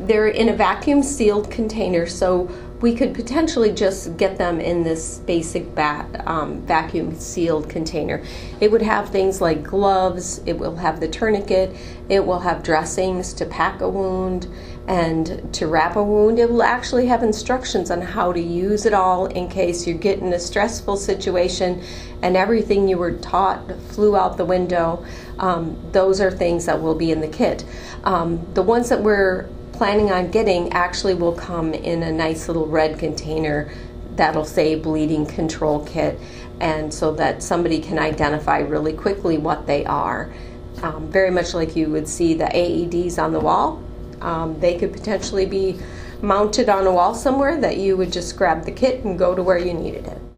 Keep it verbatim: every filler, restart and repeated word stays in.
they're in a vacuum sealed container, so we could potentially just get them in this basic bat, um, vacuum sealed container. It would have things like gloves, it will have the tourniquet, it will have dressings to pack a wound and to wrap a wound. It will actually have instructions on how to use it all in case you get in a stressful situation and everything you were taught flew out the window. Um, those are things that will be in the kit. Um, the ones that we're planning on getting actually will come in a nice little red container that'll say bleeding control kit, and so that somebody can identify really quickly what they are. Um, very much like you would see the A E Ds on the wall. Um, they could potentially be mounted on a wall somewhere that you would just grab the kit and go to where you needed it.